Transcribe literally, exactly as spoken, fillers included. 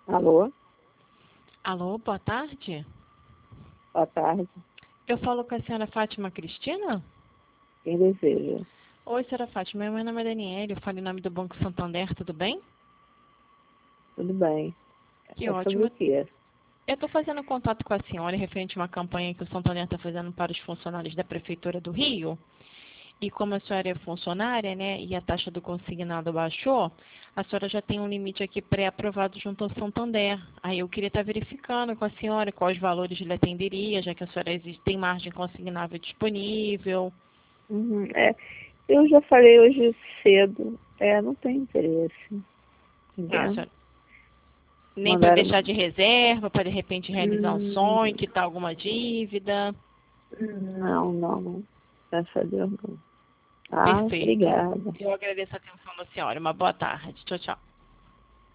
Alô, Alô, boa tarde. boa tarde. Eu falo com a senhora Fátima Cristina? Quem deseja? Oi, senhora Fátima, meu nome é Daniela, eu falo em nome do Banco Santander, tudo bem? Tudo bem. Que É sobre o ótimo. quê? Eu estou fazendo contato com a senhora referente a uma campanha que o Santander está fazendo para os funcionários da Prefeitura do Rio. E como a senhora é funcionária, né, e a taxa do consignado baixou, a senhora já tem um limite aqui pré-aprovado junto ao Santander. Aí eu queria estar verificando com a senhora quais valores lhe atenderia, já que a senhora existe, tem margem consignável disponível. Uhum, é, eu já falei hoje cedo. É, não tem interesse. Ah, Entendeu? senhora, nem para Mandaram. deixar de reserva, para de repente realizar um Hum, sonho, quitar alguma dívida. não, não, não. Graças a Deus não. Tá, Perfeito. obrigada. Eu agradeço a atenção da senhora. Uma boa tarde. Tchau, tchau.